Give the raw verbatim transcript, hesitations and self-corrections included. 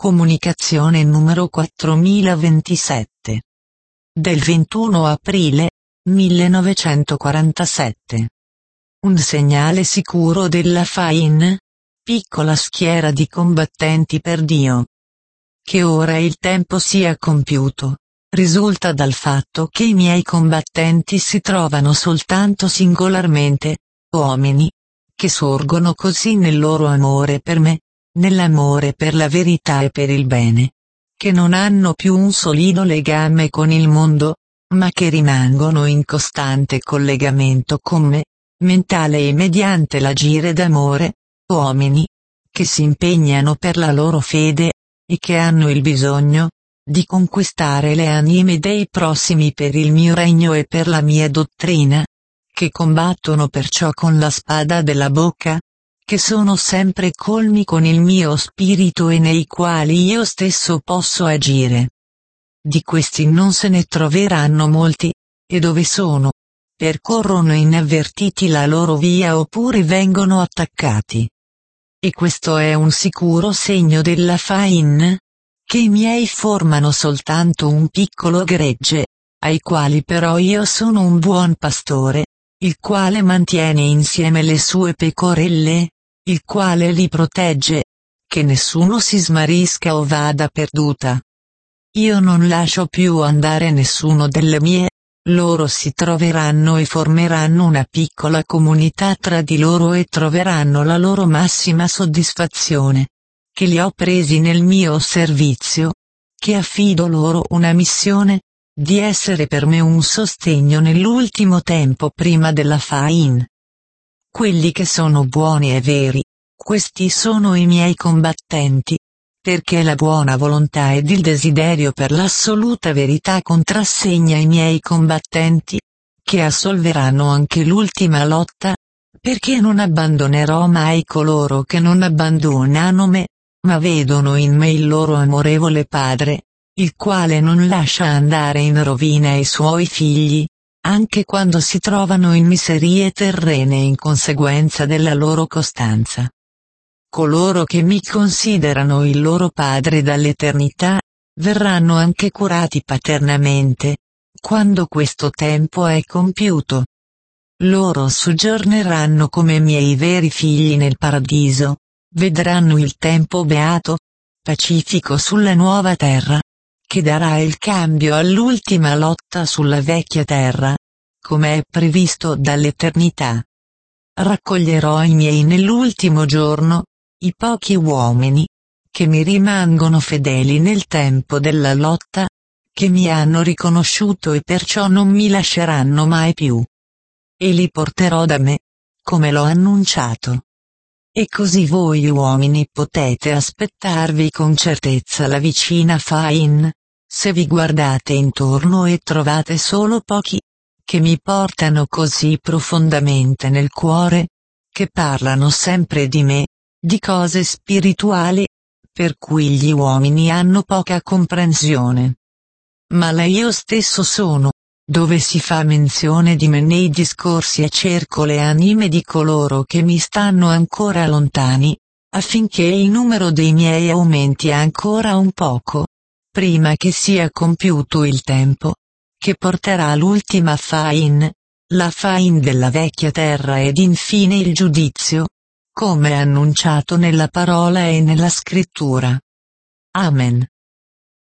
Comunicazione numero quattromilaventisette. Del ventuno aprile millenovecentoquarantasette. Un segnale sicuro della Fain, piccola schiera di combattenti per Dio. Che ora il tempo sia compiuto, risulta dal fatto che i miei combattenti si trovano soltanto singolarmente, uomini, che sorgono così nel loro amore per me, nell'amore per la verità e per il bene, che non hanno più un solido legame con il mondo, ma che rimangono in costante collegamento con me, mentale e mediante l'agire d'amore, uomini, che si impegnano per la loro fede, e che hanno il bisogno di conquistare le anime dei prossimi per il mio regno e per la mia dottrina, che combattono perciò con la spada della bocca, che sono sempre colmi con il mio spirito e nei quali io stesso posso agire. Di questi non se ne troveranno molti, e dove sono, percorrono inavvertiti la loro via oppure vengono attaccati. E questo è un sicuro segno della Fain, che i miei formano soltanto un piccolo gregge, ai quali però io sono un buon pastore, il quale mantiene insieme le sue pecorelle, il quale li protegge, che nessuno si smarrisca o vada perduta. Io non lascio più andare nessuno delle mie, loro si troveranno e formeranno una piccola comunità tra di loro e troveranno la loro massima soddisfazione, che li ho presi nel mio servizio, che affido loro una missione, di essere per me un sostegno nell'ultimo tempo prima della Fain. Quelli che sono buoni e veri, questi sono i miei combattenti, perché la buona volontà ed il desiderio per l'assoluta verità contrassegna i miei combattenti, che assolveranno anche l'ultima lotta, perché non abbandonerò mai coloro che non abbandonano me, ma vedono in me il loro amorevole Padre, il quale non lascia andare in rovina i suoi figli, anche quando si trovano in miserie terrene in conseguenza della loro costanza. Coloro che mi considerano il loro Padre dall'eternità, verranno anche curati paternamente, quando questo tempo è compiuto. Loro soggiorneranno come miei veri figli nel paradiso, vedranno il tempo beato, pacifico sulla nuova terra, che darà il cambio all'ultima lotta sulla vecchia terra, come è previsto dall'eternità. Raccoglierò i miei nell'ultimo giorno, i pochi uomini, che mi rimangono fedeli nel tempo della lotta, che mi hanno riconosciuto e perciò non mi lasceranno mai più. E li porterò da me, come l'ho annunciato. E così voi uomini potete aspettarvi con certezza la vicina Fain, se vi guardate intorno e trovate solo pochi, che mi portano così profondamente nel cuore, che parlano sempre di me, di cose spirituali, per cui gli uomini hanno poca comprensione. Ma la io stesso sono, dove si fa menzione di me nei discorsi e cerco le anime di coloro che mi stanno ancora lontani, affinché il numero dei miei aumenti ancora un poco, prima che sia compiuto il tempo, che porterà l'ultima Fain, la Fain della vecchia terra ed infine il giudizio, come annunciato nella parola e nella scrittura. Amen.